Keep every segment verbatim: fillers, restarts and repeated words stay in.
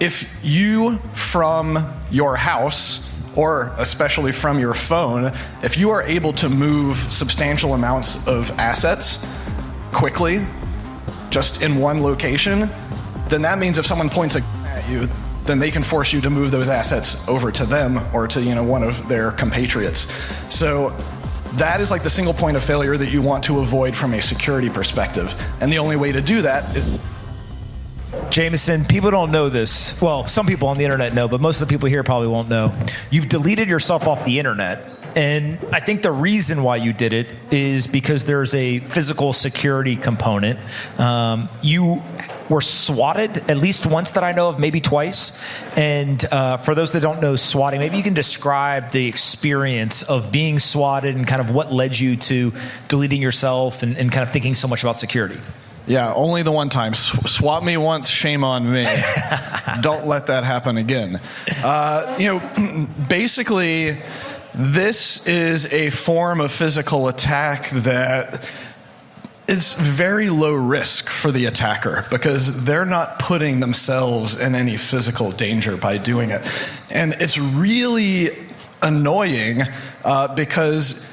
if you, from your house, or especially from your phone, if you are able to move substantial amounts of assets quickly, just in one location, then that means if someone points a gun at you, then they can force you to move those assets over to them or to, you know, one of their compatriots. So that is like the single point of failure that you want to avoid from a security perspective. And the only way to do that is... Jameson, people don't know this. Well, some people on the internet know, but most of the people here probably won't know. You've deleted yourself off the internet. And I think the reason why you did it is because there's a physical security component. Um, you were swatted at least once that I know of, maybe twice. And uh, for those that don't know swatting, maybe you can describe the experience of being swatted and kind of what led you to deleting yourself and, and kind of thinking so much about security. Yeah, only the one time. Swat me once, shame on me. Don't let that happen again. Uh, you know, basically... This is a form of physical attack that is very low risk for the attacker because they're not putting themselves in any physical danger by doing it. And it's really annoying uh, because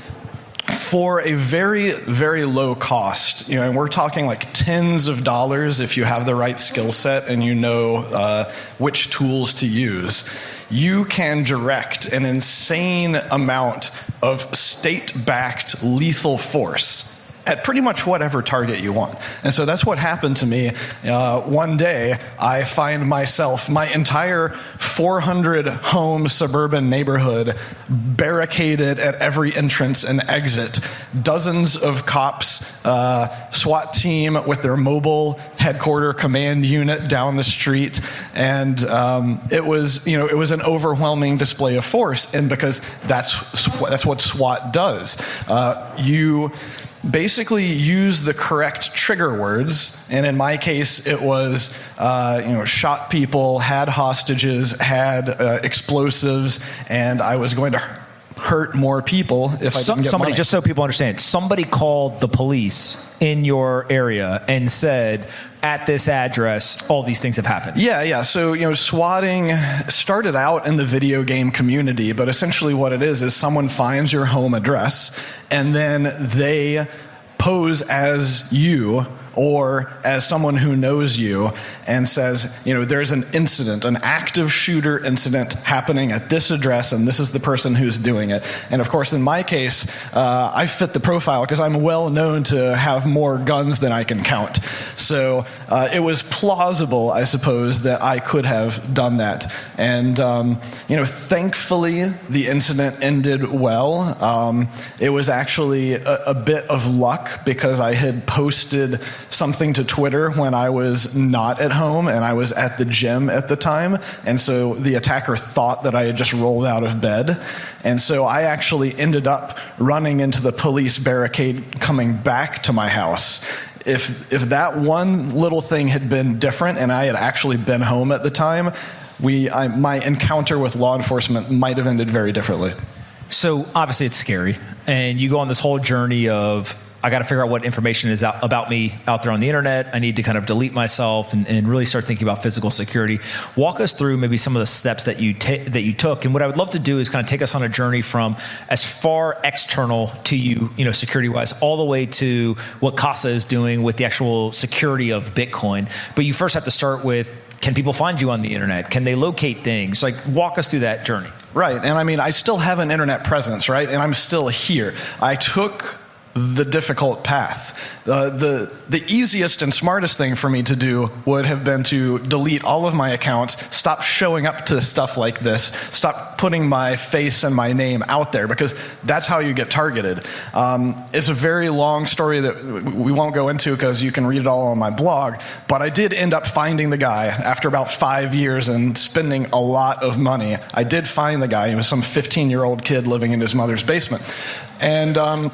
for a very, very low cost, you know, and we're talking like tens of dollars if you have the right skill set and you know uh, which tools to use, you can direct an insane amount of state-backed lethal force at pretty much whatever target you want. And so that's what happened to me. Uh, one day, I find myself, my entire four hundred home suburban neighborhood barricaded at every entrance and exit. Dozens of cops, uh, SWAT team with their mobile headquarter command unit down the street. And um, it was, you know, it was an overwhelming display of force. And because that's, that's what SWAT does. Uh, you... basically use the correct trigger words, and in my case, it was uh, you know shot people, had hostages, had uh, explosives, and I was going to hurt more people if I Some, didn't get somebody, money. just so people understand, somebody called the police in your area and said, at this address, all these things have happened. Yeah, yeah. So, you know, swatting started out in the video game community, but essentially what it is is someone finds your home address and then they pose as you or as someone who knows you and says, you know, there's an incident, an active shooter incident happening at this address, and this is the person who's doing it. And of course, in my case, uh, I fit the profile because I'm well known to have more guns than I can count. So uh, it was plausible, I suppose, that I could have done that. And, um, you know, thankfully, the incident ended well. Um, it was actually a, a bit of luck because I had posted something to Twitter when I was not at home and I was at the gym at the time. And so the attacker thought that I had just rolled out of bed. And so I actually ended up running into the police barricade coming back to my house. If if that one little thing had been different and I had actually been home at the time, we I, my encounter with law enforcement might have ended very differently. So obviously it's scary. And you go on this whole journey of, I got to figure out what information is out, about me out there on the internet. I need to kind of delete myself and, and really start thinking about physical security. Walk us through maybe some of the steps that you ta- that you took. And what I would love to do is kind of take us on a journey from as far external to you, you know, security-wise, all the way to what Casa is doing with the actual security of Bitcoin. But you first have to start with, can people find you on the internet? Can they locate things? Like, walk us through that journey. Right. And I mean, I still have an internet presence, right? And I'm still here. I took the difficult path. Uh, the the easiest and smartest thing for me to do would have been to delete all of my accounts, stop showing up to stuff like this, stop putting my face and my name out there, because that's how you get targeted. Um, it's a very long story that we won't go into because you can read it all on my blog, but I did end up finding the guy after about five years and spending a lot of money. I did find the guy. He was some fifteen-year-old kid living in his mother's basement. And um,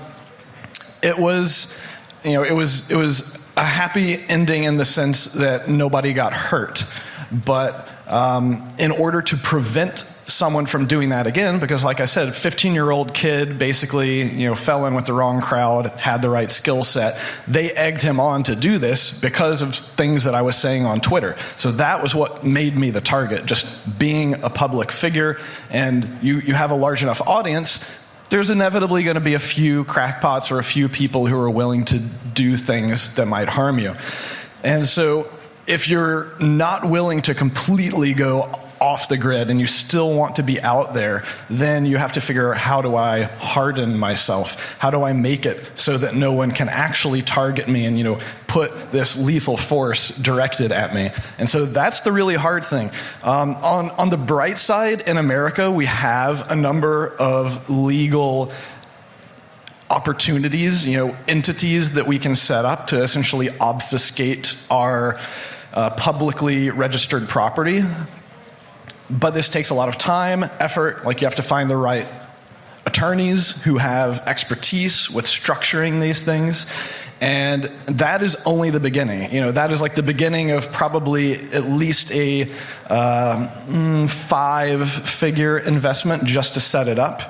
It was, you know, it was it was a happy ending in the sense that nobody got hurt. But um, in order to prevent someone from doing that again, because like I said, fifteen-year-old kid basically, you know, fell in with the wrong crowd, had the right skill set. They egged him on to do this because of things that I was saying on Twitter. So that was what made me the target, just being a public figure, and you, you have a large enough audience, there's inevitably going to be a few crackpots or a few people who are willing to do things that might harm you. And so if you're not willing to completely go off the grid and you still want to be out there, then you have to figure out, how do I harden myself? How do I make it so that no one can actually target me and, you know, put this lethal force directed at me? And so that's the really hard thing. Um, on, on the bright side, in America, we have a number of legal opportunities, you know, entities that we can set up to essentially obfuscate our uh, publicly registered property. But this takes a lot of time, effort, like you have to find the right attorneys who have expertise with structuring these things. And that is only the beginning. You know, that is like the beginning of probably at least a uh, mm, five-figure investment just to set it up.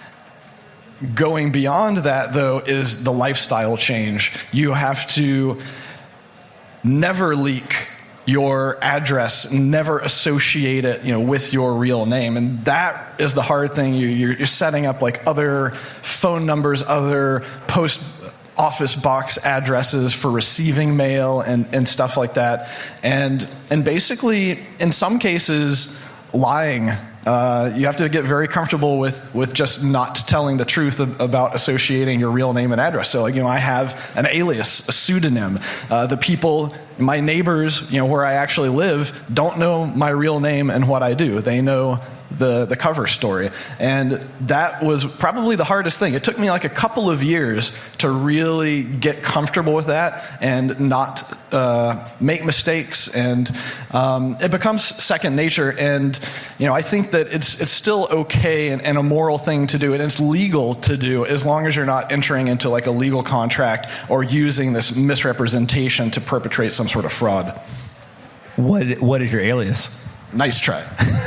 Going beyond that, though, is the lifestyle change. You have to never leak your address, never associate it, you know, with your real name. And that is the hard thing. You, you're, you're setting up like other phone numbers, other post office box addresses for receiving mail and, and stuff like that. And, and basically, in some cases, lying. Uh, you have to get very comfortable with, with just not telling the truth of, about associating your real name and address. So, like, you know, I have an alias, a pseudonym. Uh, the people, my neighbors, you know, where I actually live, don't know my real name and what I do. They know the the cover story. And that was probably the hardest thing. It took me like a couple of years to really get comfortable with that and not uh, make mistakes. And um, it becomes second nature. And, you know, I think that it's it's still okay and, and a moral thing to do, and it's legal to do, as long as you're not entering into like a legal contract or using this misrepresentation to perpetrate some sort of fraud. What What is your alias? Nice try.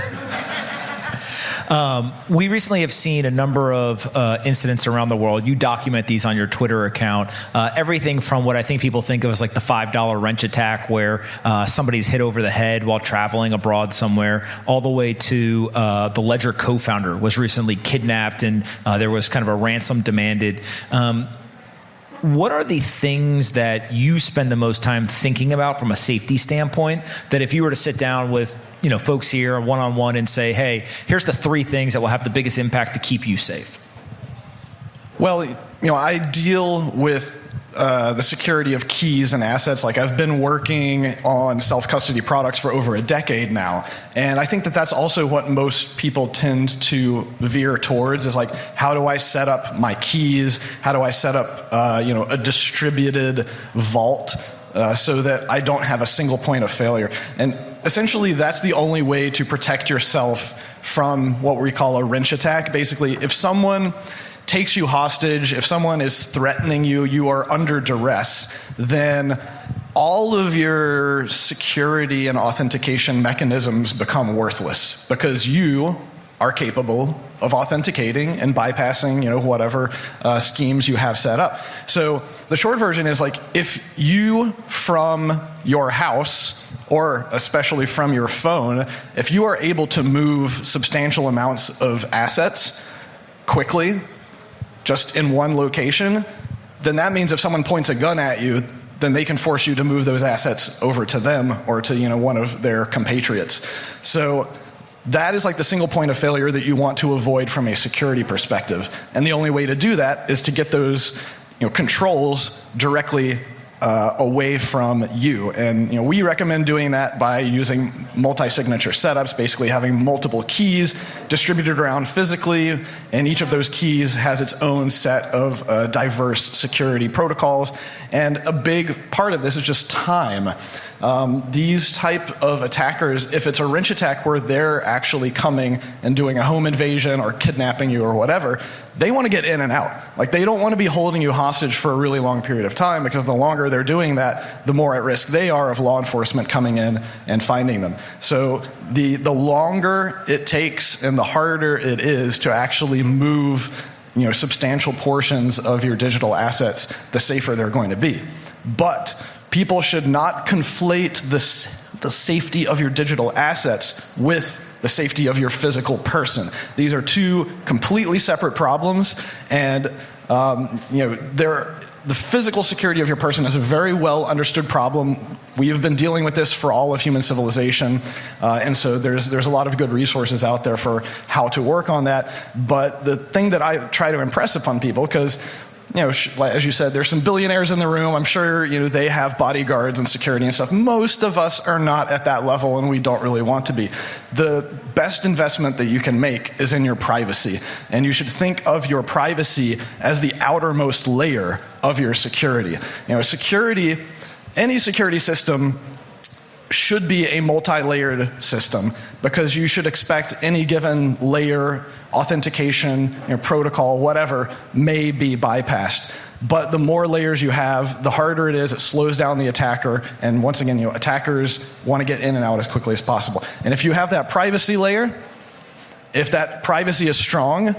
Um, we recently have seen a number of uh, incidents around the world. You document these on your Twitter account. Uh, everything from what I think people think of as like the five dollar wrench attack, where uh, somebody's hit over the head while traveling abroad somewhere, all the way to uh, the Ledger co-founder was recently kidnapped, and uh, there was kind of a ransom demanded. Um, What are the things that you spend the most time thinking about from a safety standpoint, that if you were to sit down with, you know, folks here one-on-one and say, hey, here's the three things that will have the biggest impact to keep you safe? Well, you know, I deal with uh, the security of keys and assets. Like, I've been working on self-custody products for over a decade now. And I think that that's also what most people tend to veer towards, is like, how do I set up my keys? How do I set up, uh, you know, a distributed vault uh, so that I don't have a single point of failure? And essentially, that's the only way to protect yourself from what we call a wrench attack. Basically, if someone takes you hostage, if someone is threatening you, you are under duress, then all of your security and authentication mechanisms become worthless, because you are capable of authenticating and bypassing, you know, whatever uh, schemes you have set up. So the short version is, like, if you, from your house, or especially from your phone, if you are able to move substantial amounts of assets quickly, just in one location, then that means if someone points a gun at you, then they can force you to move those assets over to them or to, you know, one of their compatriots. So that is like the single point of failure that you want to avoid from a security perspective. And the only way to do that is to get those, you know, controls directly Uh, away from you. And, you know, we recommend doing that by using multi-signature setups, basically having multiple keys distributed around physically, and each of those keys has its own set of uh, diverse security protocols. And a big part of this is just time. Um, these type of attackers, if it's a wrench attack where they're actually coming and doing a home invasion or kidnapping you or whatever, they want to get in and out. Like, they don't want to be holding you hostage for a really long period of time, because the longer they're doing that, the more at risk they are of law enforcement coming in and finding them. So the the longer it takes and the harder it is to actually move, you know, substantial portions of your digital assets, the safer they're going to be. But people should not conflate this, the safety of your digital assets with the safety of your physical person. These are two completely separate problems, and um, you know, they're, the physical security of your person is a very well understood problem. We have been dealing with this for all of human civilization, uh, and so there's there's a lot of good resources out there for how to work on that. But the thing that I try to impress upon people, because, you know, as you said, there's some billionaires in the room. I'm sure, you know, they have bodyguards and security and stuff. Most of us are not at that level, and we don't really want to be. The best investment that you can make is in your privacy, and you should think of your privacy as the outermost layer of your security. You know, security, any security system should be a multi-layered system, because you should expect any given layer, authentication, you know, protocol, whatever, may be bypassed. But the more layers you have, the harder it is. It slows down the attacker. And once again, you know, attackers want to get in and out as quickly as possible. And if you have that privacy layer, if that privacy is strong,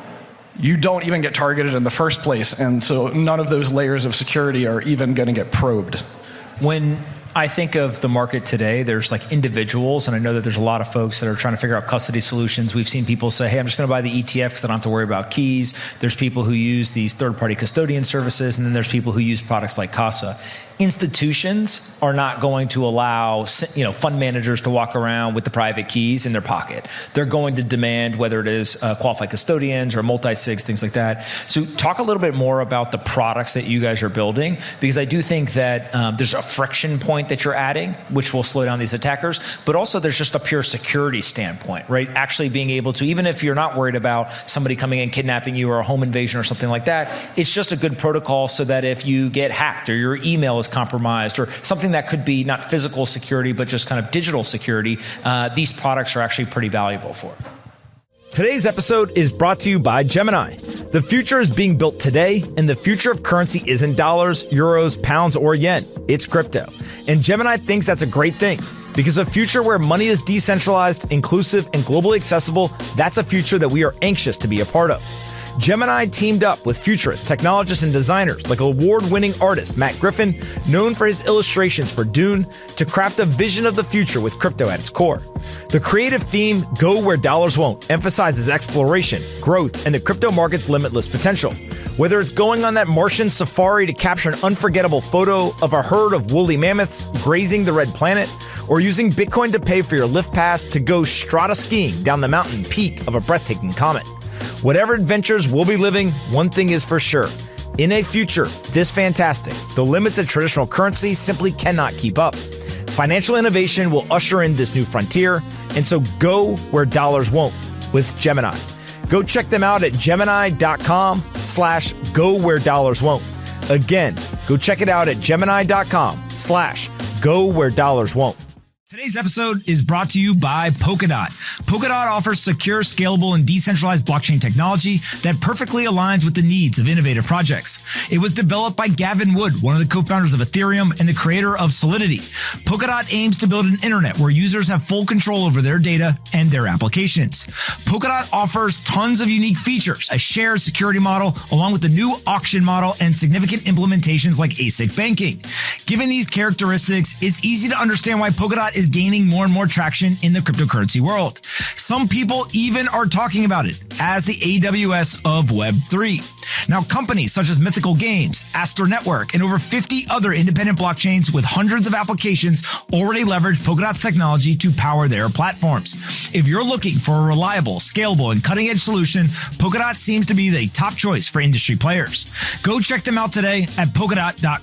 you don't even get targeted in the first place. And so none of those layers of security are even going to get probed. When I think of the market today, there's like individuals, and I know that there's a lot of folks that are trying to figure out custody solutions. We've seen people say, hey, I'm just going to buy the E T F because I don't have to worry about keys. There's people who use these third-party custodian services, and then there's people who use products like Casa. Institutions are not going to allow, you know, fund managers to walk around with the private keys in their pocket. They're going to demand whether it is uh, qualified custodians or multi-sigs, things like that. So talk a little bit more about the products that you guys are building, because I do think that um, there's a friction point that you're adding, which will slow down these attackers, but also there's just a pure security standpoint, right? Actually being able to, even if you're not worried about somebody coming in, kidnapping you, or a home invasion or something like that, it's just a good protocol so that if you get hacked or your email is compromised or something that could be not physical security, but just kind of digital security, uh, these products are actually pretty valuable for. Today's episode is brought to you by Gemini. The future is being built today, and the future of currency isn't dollars, euros, pounds, or yen. It's crypto. And Gemini thinks that's a great thing, because a future where money is decentralized, inclusive, and globally accessible, that's a future that we are anxious to be a part of. Gemini teamed up with futurists, technologists, and designers like award-winning artist Matt Griffin, known for his illustrations for Dune, to craft a vision of the future with crypto at its core. The creative theme, Go Where Dollars Won't, emphasizes exploration, growth, and the crypto market's limitless potential. Whether it's going on that Martian safari to capture an unforgettable photo of a herd of woolly mammoths grazing the red planet, or using Bitcoin to pay for your lift pass to go strata skiing down the mountain peak of a breathtaking comet. Whatever adventures we'll be living, one thing is for sure. In a future this fantastic, the limits of traditional currency simply cannot keep up. Financial innovation will usher in this new frontier, and so go where dollars won't with Gemini. Go check them out at gemini.com slash go where dollars won't. Again, go check it out at gemini.com slash go where dollars won't. Today's episode is brought to you by Polkadot. Polkadot offers secure, scalable, and decentralized blockchain technology that perfectly aligns with the needs of innovative projects. It was developed by Gavin Wood, one of the co-founders of Ethereum and the creator of Solidity. Polkadot aims to build an internet where users have full control over their data and their applications. Polkadot offers tons of unique features, a shared security model, along with the new auction model and significant implementations like A S I C banking. Given these characteristics, it's easy to understand why Polkadot is gaining more and more traction in the cryptocurrency world. Some people even are talking about it as the A W S of Web three. Now, companies such as Mythical Games, Astor Network, and over fifty other independent blockchains with hundreds of applications already leverage Polkadot's technology to power their platforms. If you're looking for a reliable, scalable, and cutting-edge solution, Polkadot seems to be the top choice for industry players. Go check them out today at polkadot dot com.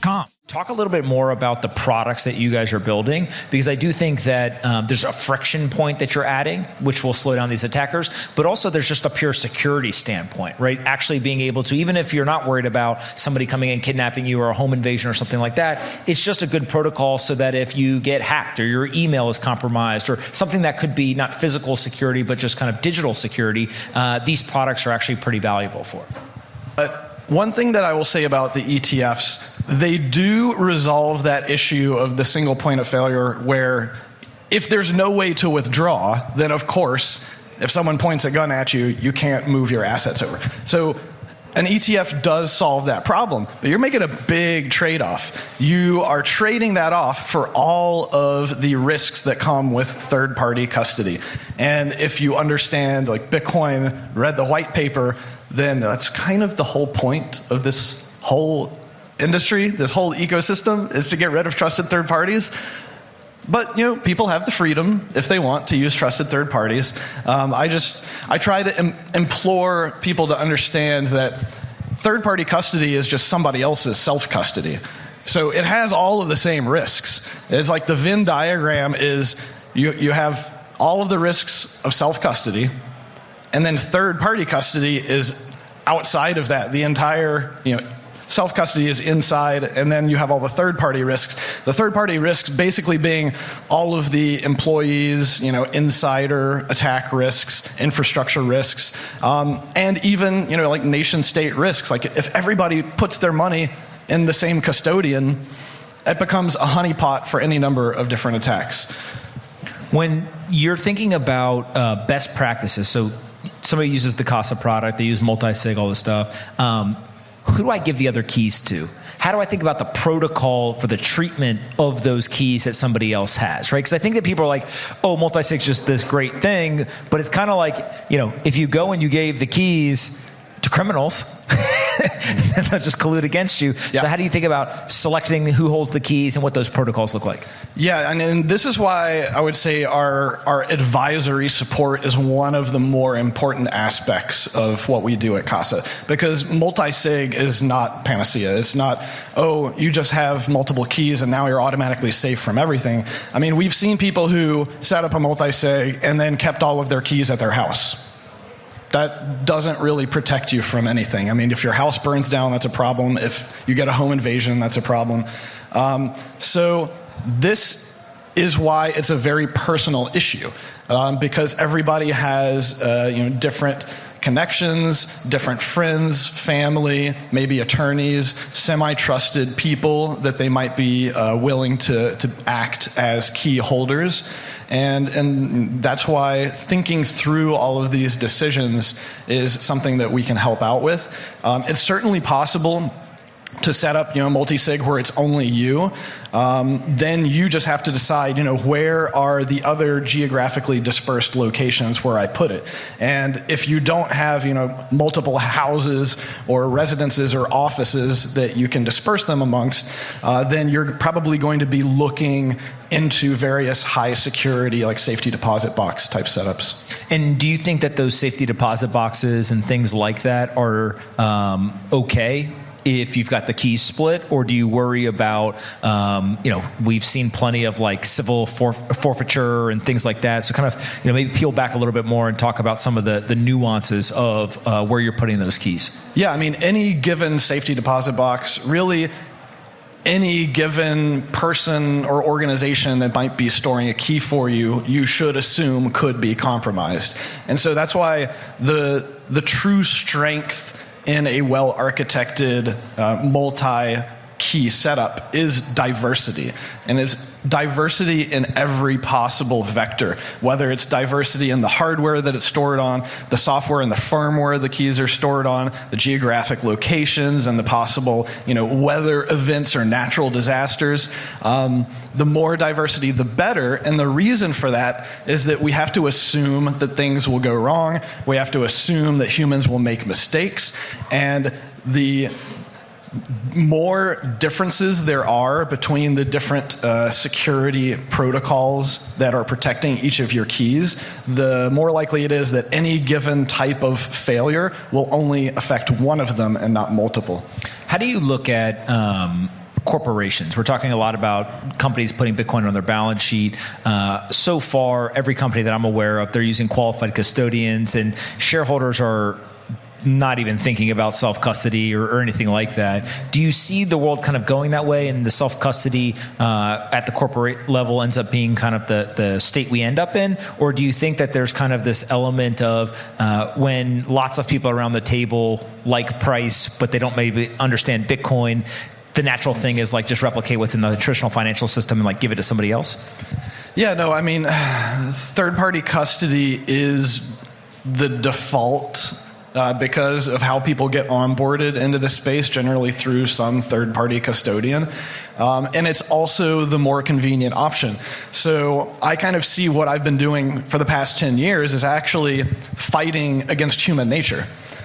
Talk a little bit more about the products that you guys are building, because I do think that um, there's a friction point that you're adding, which will slow down these attackers, but also there's just a pure security standpoint, right? Actually being able to, even if you're not worried about somebody coming in, kidnapping you, or a home invasion or something like that, it's just a good protocol so that if you get hacked or your email is compromised or something that could be not physical security, but just kind of digital security, uh, these products are actually pretty valuable for. But one thing that I will say about the E T Fs, they do resolve that issue of the single point of failure where if there's no way to withdraw, then of course, if someone points a gun at you, you can't move your assets over. So an E T F does solve that problem, but you're making a big trade-off. You are trading that off for all of the risks that come with third-party custody. And if you understand, like Bitcoin, read the white paper, then that's kind of the whole point of this whole industry, this whole ecosystem, is to get rid of trusted third parties. But, you know, people have the freedom, if they want, to use trusted third parties. Um, I just, I try to im- implore people to understand that third-party custody is just somebody else's self-custody. So it has all of the same risks. It's like the Venn diagram is you, you have all of the risks of self-custody, and then third-party custody is outside of that. The entire, you know, self-custody is inside, and then you have all the third-party risks. The third-party risks basically being all of the employees, you know, insider attack risks, infrastructure risks, um, and even, you know, like nation-state risks. Like if everybody puts their money in the same custodian, it becomes a honeypot for any number of different attacks. When you're thinking about uh, best practices, so somebody uses the Casa product, they use multi-sig, all this stuff. Um, who do I give the other keys to? How do I think about the protocol for the treatment of those keys that somebody else has, right? Because I think that people are like, oh, multi-sig is just this great thing, but it's kind of like, you know, if you go and you gave the keys to criminals, they'll just collude against you. Yeah. So how do you think about selecting who holds the keys and what those protocols look like? Yeah, and, and this is why I would say our, our advisory support is one of the more important aspects of what we do at Casa, because multi-sig is not panacea. It's not, oh, you just have multiple keys and now you're automatically safe from everything. I mean, we've seen people who set up a multi-sig and then kept all of their keys at their house. That doesn't really protect you from anything. I mean, if your house burns down, that's a problem. If you get a home invasion, that's a problem. Um, so this is why it's a very personal issue, um, because everybody has uh, you know, different connections, different friends, family, maybe attorneys, semi-trusted people that they might be uh, willing to, to act as key holders. And and that's why thinking through all of these decisions is something that we can help out with. Um, it's certainly possible to set up, you know, multi-sig where it's only you. Um, then you just have to decide, you know, where are the other geographically dispersed locations where I put it. And if you don't have, you know, multiple houses or residences or offices that you can disperse them amongst, uh, then you're probably going to be looking into various high security, like safety deposit box type setups. And do you think that those safety deposit boxes and things like that are um, okay if you've got the keys split, or do you worry about, um, you know, we've seen plenty of like civil forf- forfeiture and things like that. So kind of, you know, maybe peel back a little bit more and talk about some of the, the nuances of uh, where you're putting those keys. Yeah, I mean, any given safety deposit box, really any given person or organization that might be storing a key for you, you should assume could be compromised. And so that's why the the true strength in a well-architected uh, multi-key setup is diversity. And it's diversity in every possible vector, whether it's diversity in the hardware that it's stored on, the software and the firmware the keys are stored on, the geographic locations and the possible, you know, weather events or natural disasters. Um, the more diversity, the better. And the reason for that is that we have to assume that things will go wrong. We have to assume that humans will make mistakes. And the more differences there are between the different uh, security protocols that are protecting each of your keys, the more likely it is that any given type of failure will only affect one of them and not multiple. How do you look at um, corporations. We're talking a lot about companies putting Bitcoin on their balance sheet. Uh, so far, every company that I'm aware of, they're using qualified custodians, and shareholders are not even thinking about self-custody or, or anything like that. Do you see the world kind of going that way, and the self-custody uh, at the corporate level ends up being kind of the, the state we end up in? Or do you think that there's kind of this element of uh, when lots of people around the table like price, but they don't maybe understand Bitcoin, the natural thing is like just replicate what's in the traditional financial system and like give it to somebody else? Yeah, no, I mean, third-party custody is the default Uh, because of how people get onboarded into this space, generally through some third-party custodian. Um, and it's also the more convenient option. So I kind of see what I've been doing for the past ten years is actually fighting against human nature.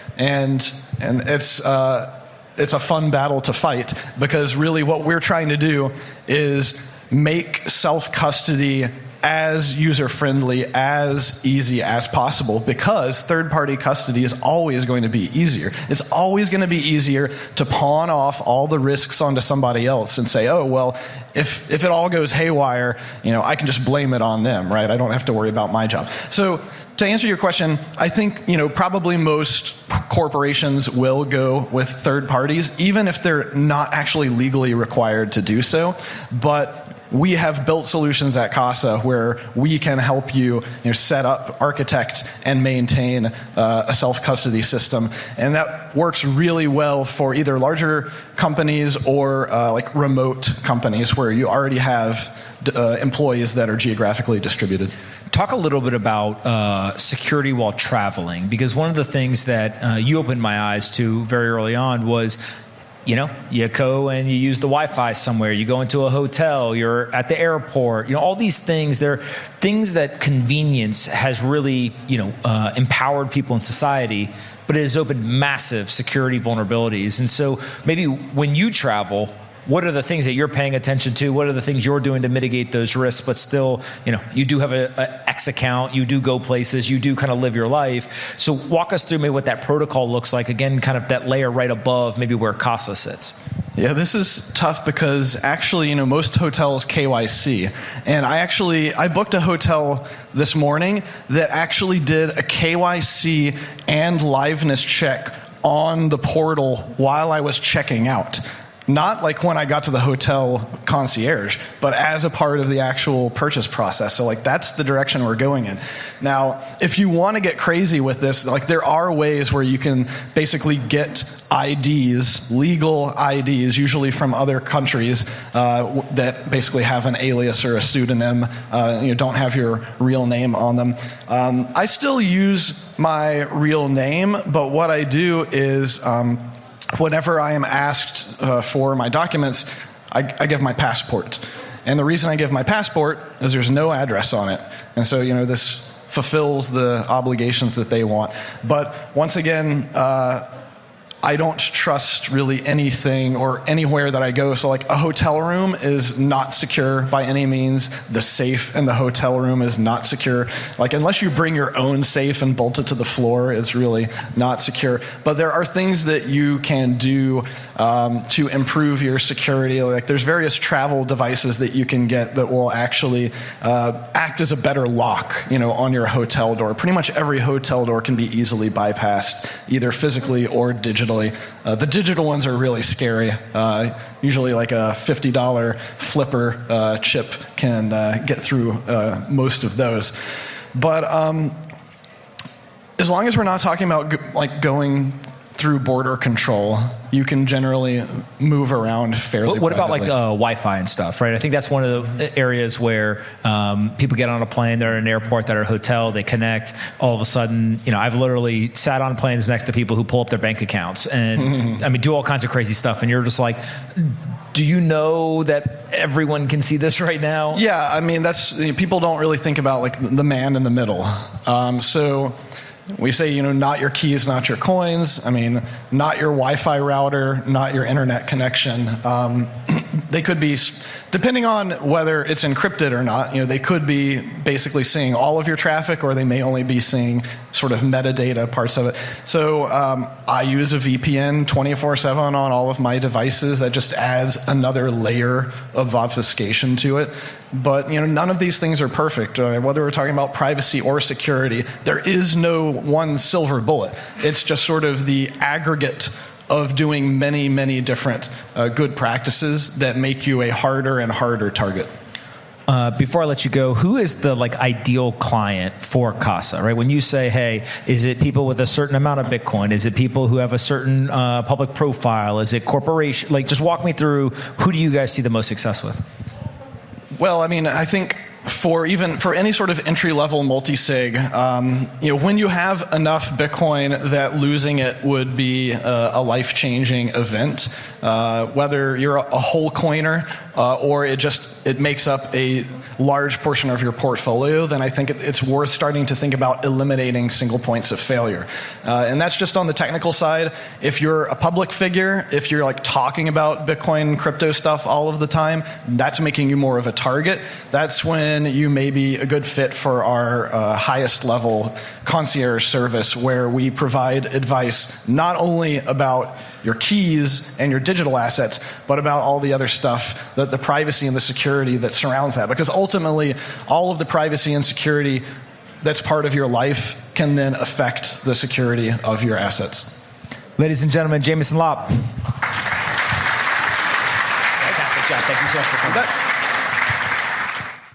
And and it's uh, it's a fun battle to fight, because really what we're trying to do is make self-custody as user-friendly, as easy as possible, because third-party custody is always going to be easier. It's always going to be easier to pawn off all the risks onto somebody else and say, oh, well, if if it all goes haywire, you know, I can just blame it on them, right? I don't have to worry about my job. So to answer your question, I think, you know, probably most corporations will go with third parties, even if they're not actually legally required to do so. But we have built solutions at Casa where we can help you, you know, set up, architect, and maintain uh, a self-custody system. And that works really well for either larger companies or uh, like remote companies where you already have uh, employees that are geographically distributed. Talk a little bit about uh, security while traveling, because one of the things that uh, you opened my eyes to very early on was, you know, you go and you use the Wi-Fi somewhere, you go into a hotel, you're at the airport, you know, all these things, they're things that convenience has really, you know, uh, empowered people in society, but it has opened massive security vulnerabilities. And so maybe when you travel, what are the things that you're paying attention to? What are the things you're doing to mitigate those risks? But still, you know, you do have a, a X account, you do go places, you do kind of live your life. So walk us through maybe what that protocol looks like. Again, kind of that layer right above maybe where Casa sits. Yeah, this is tough because actually, you know, most hotels K Y C. And I actually, I booked a hotel this morning that actually did a K Y C and liveness check on the portal while I was checking out. Not like when I got to the hotel concierge, but as a part of the actual purchase process. So like that's the direction we're going in. Now, if you want to get crazy with this, like there are ways where you can basically get I Ds, legal I Ds, usually from other countries uh, that basically have an alias or a pseudonym, uh, you know, don't have your real name on them. Um, I still use my real name, but what I do is um, whenever I am asked uh, for my documents, I, I give my passport. And the reason I give my passport is there's no address on it. And so, you know, this fulfills the obligations that they want. But once again, uh, I don't trust really anything or anywhere that I go. So like a hotel room is not secure by any means. The safe in the hotel room is not secure. Like unless you bring your own safe and bolt it to the floor, it's really not secure. But there are things that you can do um, to improve your security. Like there's various travel devices that you can get that will actually uh, act as a better lock, you know, on your hotel door. Pretty much every hotel door can be easily bypassed, either physically or digitally. Uh, the digital ones are really scary. Uh, usually like a fifty dollars flipper uh, chip can uh, get through uh, most of those. But um, as long as we're not talking about g- like going through border control, you can generally move around fairly What, what about like privately. uh, Wi-Fi and stuff, right? I think that's one of the areas where um, people get on a plane, they're in an airport, they're at a hotel, they connect. All of a sudden, you know, I've literally sat on planes next to people who pull up their bank accounts and, I mean, do all kinds of crazy stuff. And you're just like, do you know that everyone can see this right now? Yeah, I mean, that's people don't really think about like the man in the middle. Um, so we say, you know, not your keys, not your coins. I mean, not your Wi-Fi router, not your internet connection. Um, they could be depending on whether it's encrypted or not, you know, they could be basically seeing all of your traffic, or they may only be seeing sort of metadata parts of it. So um, I use a V P N twenty-four seven on all of my devices. That just adds another layer of obfuscation to it. But you know, none of these things are perfect. Uh, whether we're talking about privacy or security, there is no one silver bullet. It's just sort of the aggregate of doing many, many different uh, good practices that make you a harder and harder target. Uh, before I let you go, who is the like ideal client for Casa, right? When you say, hey, is it people with a certain amount of Bitcoin? Is it people who have a certain uh, public profile? Is it corporation? Like, just walk me through, who do you guys see the most success with? Well, I mean, I think for even for any sort of entry-level multi-sig, um, you know, when you have enough Bitcoin that losing it would be a, a life-changing event, uh, whether you're a, a whole coiner uh, or it just it makes up a large portion of your portfolio, then I think it, it's worth starting to think about eliminating single points of failure. Uh, and that's just on the technical side. If you're a public figure, if you're like talking about Bitcoin crypto stuff all of the time, that's making you more of a target. That's when you may be a good fit for our uh, highest level concierge service, where we provide advice not only about your keys and your digital assets, but about all the other stuff, the, the privacy and the security that surrounds that. Because ultimately, all of the privacy and security that's part of your life can then affect the security of your assets. Ladies and gentlemen, Jameson Lopp. Fantastic job. Thank you so much for coming.